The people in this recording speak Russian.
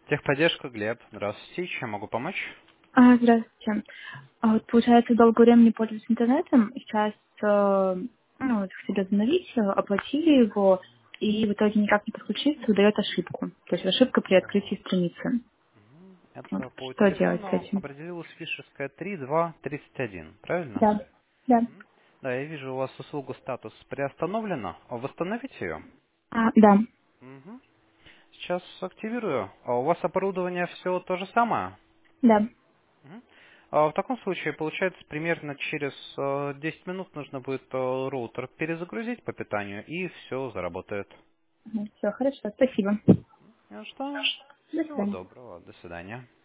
Техподдержка, Глеб. Здравствуйте. Чем могу помочь? Здравствуйте. Вот, получается, долгое время не пользуюсь интернетом. Сейчас вот, хотели обновить, оплатили его, и в итоге никак не подключиться, выдает ошибку. То есть ошибка при открытии Так. страницы. Вот, Это по что делать с телефону этим? определилась фишерская 3.2.31, правильно? Да. Да. Да, я вижу, у вас услуга статус приостановлена. Восстановить ее? Да. Мгм. Сейчас активирую. А у вас оборудование все то же самое? Да. Мгм. В таком случае, получается, примерно через 10 минут нужно будет роутер перезагрузить по питанию, и все заработает. Все, хорошо. Спасибо. Ну что, До всего свидания. доброго, до свидания.